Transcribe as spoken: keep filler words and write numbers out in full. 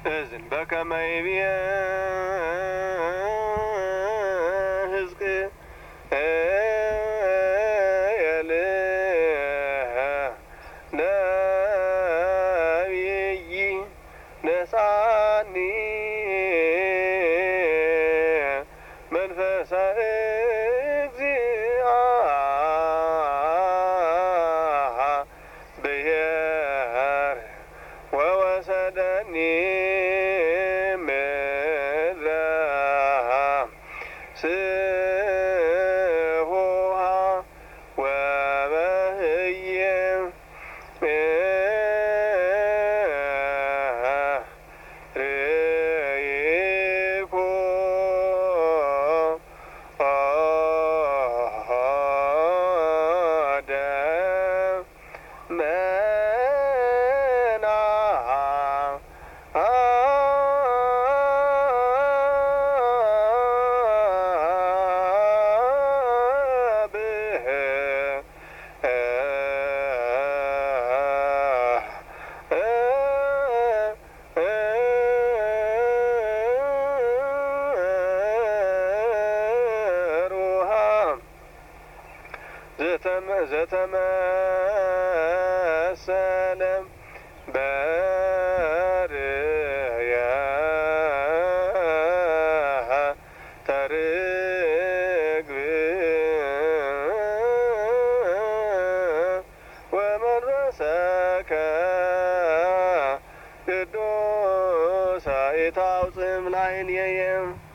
እዝን በከመ ይቤ ሕዝቅኤል ነቢይ ነሣኒ መንፈሰ እግዚአብሔር ወወሰደኒ ምድረ ስሑሃ ወበህየ ርኢኩ ደመና ዘተመሰለ በርእየ ተርግብ ወመንፈሰከ ቅዱስ ኢታውፅም ላዕሌየ